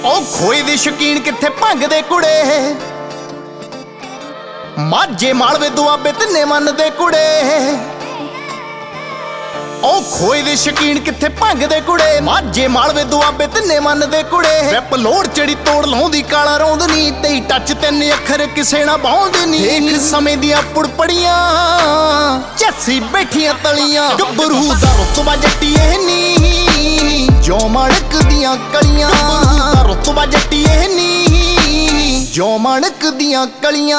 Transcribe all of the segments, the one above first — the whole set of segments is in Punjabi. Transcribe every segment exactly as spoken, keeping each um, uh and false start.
ਉਹ ਖੋਏ ਦੇ ਸ਼ੌਕੀਨ ਕਿੱਥੇ ਭੰਗਦੇ ਕੁੜੇ, ਮਾਝੇ ਮਾਲਵੇ ਦੁਆਬੇ ਤਿੰਨੇ ਮੰਨਦੇ ਕੁੜੇ। ਉਹ ਖੋਏ ਦੇ ਸ਼ੌਕੀਨ ਕਿੱਥੇ ਭੰਗਦੇ ਕੁੜੇ, ਮਾਝੇ ਮਾਲਵੇ ਦੁਆਬੇ ਤਿੰਨੇ ਮੰਨਦੇ ਕੁੜੇ। ਵਿਪ ਲੋੜ ਚੜੀ ਤੋੜ ਲਾਉਂਦੀ ਕਾਲਾ ਰੌਂਦ ਨੀ, ਤੇਈ ਟੱਚ ਤਿੰਨ ਅੱਖਰ ਕਿਸੇ ਨਾ ਬਾਉਂਦ ਨੀ। ਦੇਖ ਸਮੇਂ ਦੀਆਂ ਪੁੜਪੜੀਆਂ ਚੱਸੀ ਬੈਠੀਆਂ ਤਲੀਆਂ, ਗੱਭਰੂ ਦਾ ਰੁਤਬਾ ਜੱਟੀਏ ਨੀ ਜੋ ਮਣਕ ਦੀਆਂ ਕਲੀਆਂ। ਗੱਭਰੂ ਦਾ ਰੁਤਬਾ ਜੱਟੀਏ ਨੀ ਜੋ ਮਣਕ ਦੀਆਂ ਕਲੀਆਂ।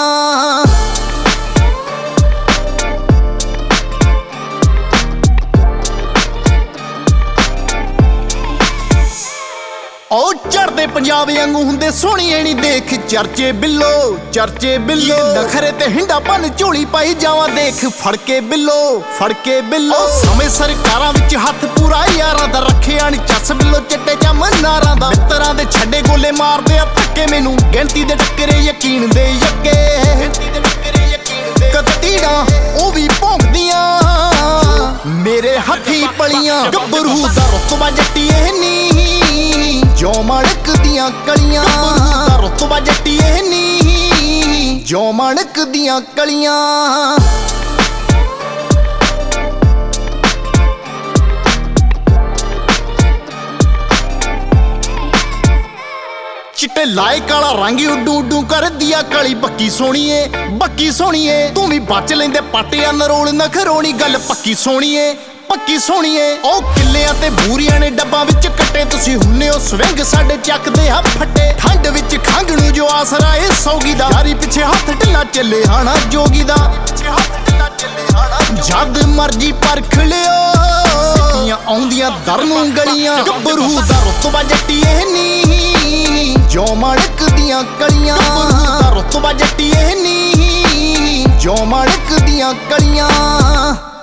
ਉਹ ਚੜਦੇ ਪੰਜਾਬ ਵਾਂਗੂ ਹੁੰਦੇ ਸੋਹਣੀਏ ਨੀ, ਦੇਖ ਚਰਚੇ ਬਿੱਲੋ ਚਰਚੇ ਬਿੱਲੋ। ਨਖਰੇ ਤੇ ਹਿੰਡਾ ਬੰਨ ਝੋਲੀ ਪਾਈ ਜਾਵਾਂ, ਦੇਖ ਫੜ ਕੇ ਬਿੱਲੋ ਫੜ ਕੇ ਬਿੱਲੋ। ਸਮੇਂ ਸਰਕਾਰਾਂ ਵਿੱਚ ਹੱਥ ਪੂਰਾ ਯਾਰਾਂ ਦਾ, ਰੱਖਿਆ ਨੀ ਚੱਸ ਬਿੱਲੋ ਚਿੱਟੇ ਜਮ ਨਾਰਾਂ ਦਾ। ਮਿੱਤਰਾਂ ਦੇ ਛੱਡੇ ਗੋਲੇ ਮਾਰਦੇ ਆ ਧੱਕੇ, ਮੈਨੂੰ ਗਿਣਤੀ ਦੇ ਟੱਕਰੇ ਯਕੀਨ ਦੇ ਯੱਕੇ। ਕਤੀੜਾਂ ਉਹ ਵੀ ਭੌਂਕਦੀਆਂ ਮੇਰੇ ਹੱਥੀ ਪਲੀਆਂ, ਗੱਭਰੂ ਦਾ ਰੁਤਬਾ ਜੱਟੀਏ ਨੀ ਜੋ ਮਣਕ ਦੀਆਂ ਕਲੀਆਂ। ਗੱਭਰੂ ਦਾ ਰੁਤਬਾ ਜੱਟੀਏ ਨੀ ਜੋ ਮਣਕ ਦੀਆਂ ਕਲੀਆਂ। ਚਿੱਟੇ ਲਾਏ ਕਾਲਾ ਰੰਗ ਉੱਡੂ ਉੱਡੂ ਕਰਦੀ ਆ ਕਾਲੀ ਬੱਕੀ ਸੋਹਣੀਏ ਬੱਕੀ ਸੋਹਣੀਏ। ਤੂੰ ਵੀ ਬਚ ਲੈਂਦੇ ਪਾਟਿਆਂ ਨਰੋਲ ਨਖਰੋਣੀ, ਗੱਲ ਪੱਕੀ ਸੋਹਣੀਏ ਪੱਕੀ ਸੋਹਣੀਏ। ਉਹ ਕਿੱਲਿਆਂ ਤੇ ਬੂਰੀਆਂ ਨੇ ਡੱਬਾਂ ਵਿੱਚ ਕੱਟੇ, ਤੁਸੀਂ ਹੁੰਨੇ ਹੋ ਸਵਿੰਗ ਸਾਡੇ ਚੱਕਦੇ ਆ ਫੱਟੇ। ਠੰਡ ਵਿੱਚ ਖੰਘ ਨੂੰ ਜੋ ਆਸਰਾ ਇਹ ਸੌਗੀ ਦਾ, ਯਾਰੀ ਪਿੱਛੇ ਹੱਥ ਢਿੱਲਾ ਚੱਲੇ ਹਾਣਾ ਜੋਗੀ ਦਾ। ਜਦ ਮਰਜੀ ਪਰਖ ਲਿਓ ਆਉਂਦੀਆਂ ਦਰ ਨੂੰ ਗਲੀਆਂ, ਗੱਭਰੂ ਦਾ ਰੁਤਬਾ ਜੱਟੀਏ ਨੀ ਜੋ ਮਣਕ ਦੀਆਂ ਕਲੀਆਂ। ਗੱਭਰੂ ਦਾ ਰੁਤਬਾ ਜੱਟੀਏ ਨੀ ਜੋ ਮਣਕ ਦੀਆਂ ਕਲੀਆਂ।